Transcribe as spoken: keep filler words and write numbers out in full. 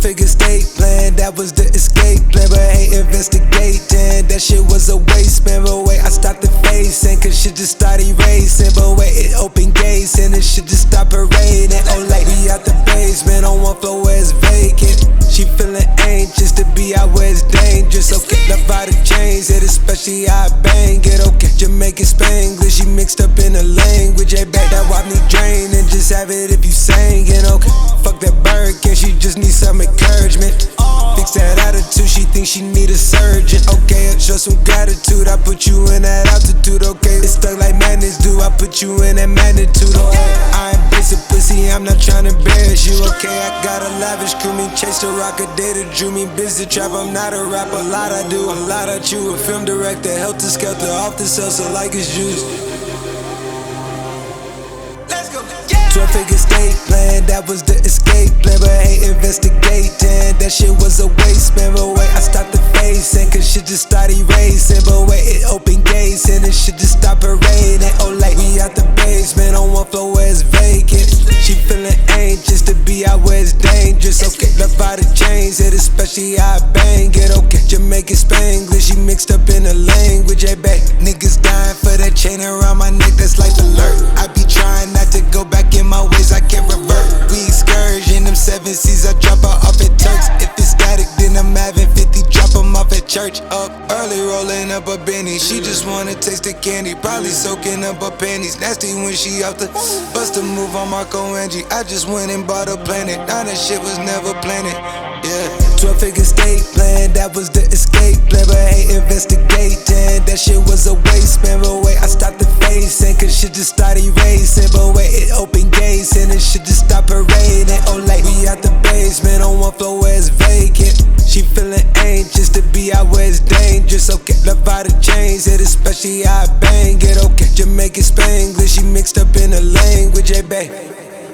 figure state plan, that was the escape plan. But hey, investigating, that shit was a waste, man. But wait, I stopped the facing, cause shit just started racing. But wait, it opened gates, and it shit just stopped parading. Oh, like we out the basement, on one floor where it's vacant. She feeling anxious to be out where it's dangerous. Okay, love how the chains hit, especially how I bang it. Okay, Jamaican Spanglish, she mixed up in the language. Hey, back that wipe me drain and just have it if you singing. Okay, fuck that Birkin, she just needs some encouragement. Fix that attitude, she thinks she need a surgeon. Okay, I show some gratitude, I put you in that altitude. Okay, it's stuck like madness do, I put you in that magnitude. Okay, I embrace a pussy, I'm not trying to embarrass you. Okay, I got a lavish crew, me chase the rock, a data drew me busy trap. I'm not a rapper, a lot I do, a lot I chew. A film director, helter skelter, off the cells, so like it's juice. twelve figure state plan, that was the escape plan. But hey, investigating, that shit was a waste, man. But wait, I stopped the facing, cause shit just started racing. But wait, it opened gates, and it shit just stopped parading. Oh, like we out the basement, on one floor where it's vacant. She feeling anxious to be out where it's dangerous. Okay, love how the chains hit, especially how I bang it. Okay, Jamaican Spanglish, she mixed up in the language. Hey, back, niggas dying for that chain around my neck, that's life alert. I be trying not to go back in my ways, I can't revert. We excursion, them seven C's, I drop her off at Turks. If it's static, then I'm having fifty, drop them off at church. Up early, rolling up a Benny. She just wanna taste the candy, probably soaking up her panties. Nasty when she out the bust a move on Marco Angie. I just went and bought a planet, now that shit was never planned. Yeah, twelve figure state plan, that was the escape plan. But hey, investigating, that shit was a waste, man. But wait, I stopped the facing, cause shit just started racing. But wait, it opened gates, and it shit just stopped parading. Oh, like we out the basement, on one floor where it's vacant. She feeling anxious to be out where it's dangerous. Okay, love how the chains hit, especially how I bang it. Okay, Jamaican Spanglish, she mixed up in the language. Hey, babe.